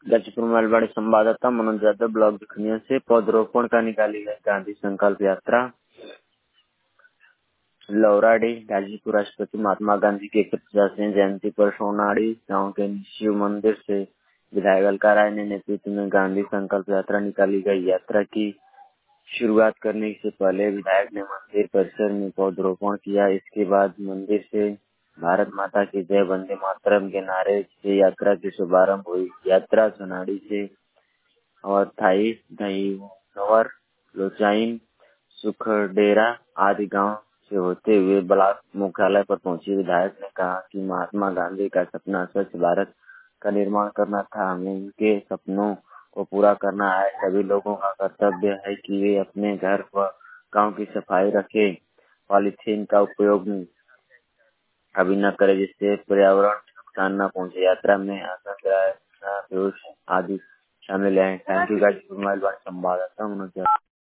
गाजीपुर में बड़े संवाददाता मनोज यादव ब्लॉक जखनिया से पौधरोपण का निकाली गई गांधी संकल्प यात्रा। लौराडी गाजीपुर राष्ट्रपति महात्मा गांधी की 150वीं जयंती पर सोनाड़ी गांव के शिव मंदिर से विधायक अलका राय ने नेतृत्व में गांधी संकल्प यात्रा निकाली गई। यात्रा की शुरुआत करने से पहले विधायक ने मंदिर परिसर में पौधरोपण किया। इसके बाद मंदिर से भारत माता की जय, वंदे मातरम के नारे से यात्रा की शुभारंभ हुई। यात्रा सोनाड़ी से और थाई नवर लोचाइन सुखडेरा आदि गांव से होते हुए ब्लॉक मुख्यालय पर पहुंची। विधायक ने कहा कि महात्मा गांधी का सपना स्वच्छ भारत का निर्माण करना था। हमें उनके सपनों को पूरा करना है। सभी लोगों का कर्तव्य है कि वे अपने घर व गांव की सफाई रखें। पॉलीथीन का उपयोग अभी न करें जिससे पर्यावरण नुकसान न पहुंचे। यात्रा में आसन आदि शामिल है। Thank you guys. संवाददाता मनोज।